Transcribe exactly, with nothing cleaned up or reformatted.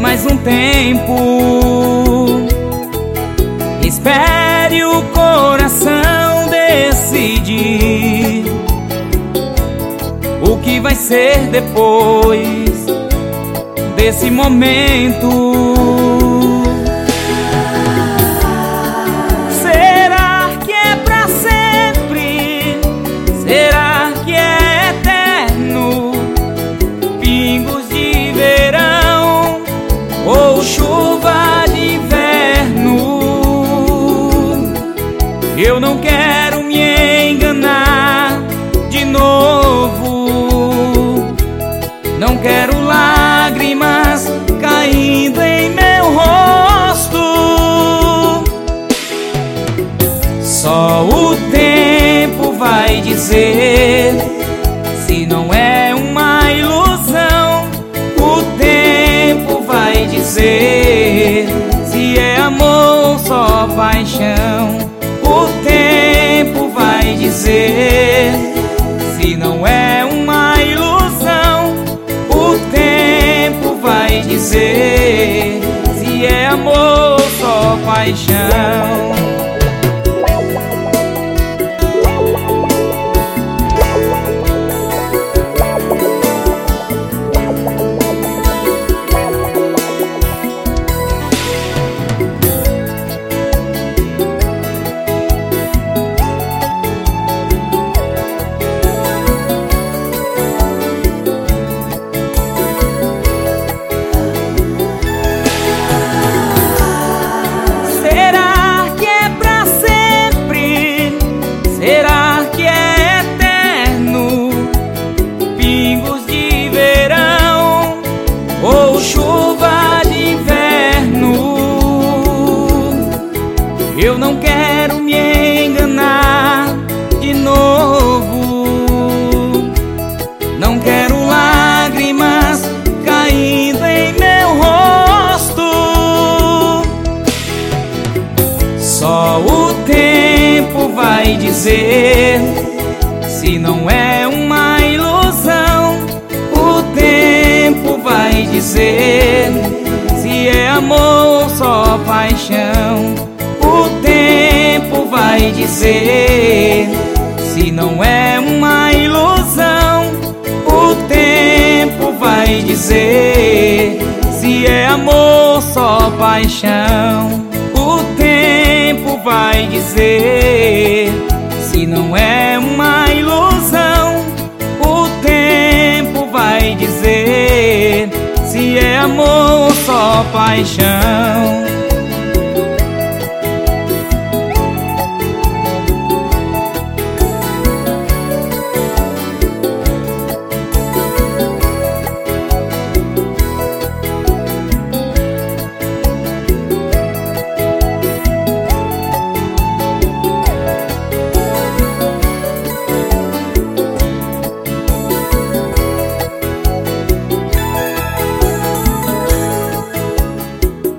mais um tempo. Espere o coração decidir o que vai ser depois desse momento. Será que é pra sempre? Será que é eterno? Pingos de verão ou chuva de inverno? Eu não quero me enganar de novo. Não quero lágrimas caindo em meu rosto. Só o tempo vai dizer se não é uma ilusão. O tempo vai dizer se é amor ou só paixão. O tempo vai dizer se não é uma ilusão. O tempo vai dizer se é amor ou só paixão. Será que é eterno? Pingos de verão ou chuva de inverno? Eu não quero me enganar de novo. Não quero lágrimas caindo em meu rosto. Só o tempo vai dizer se não é uma ilusão. O tempo vai dizer se é amor ou só paixão. O tempo vai dizer se não é uma ilusão. O tempo vai dizer se é amor ou só paixão. O tempo vai dizer se não é uma ilusão. O tempo vai dizer se é amor ou só paixão.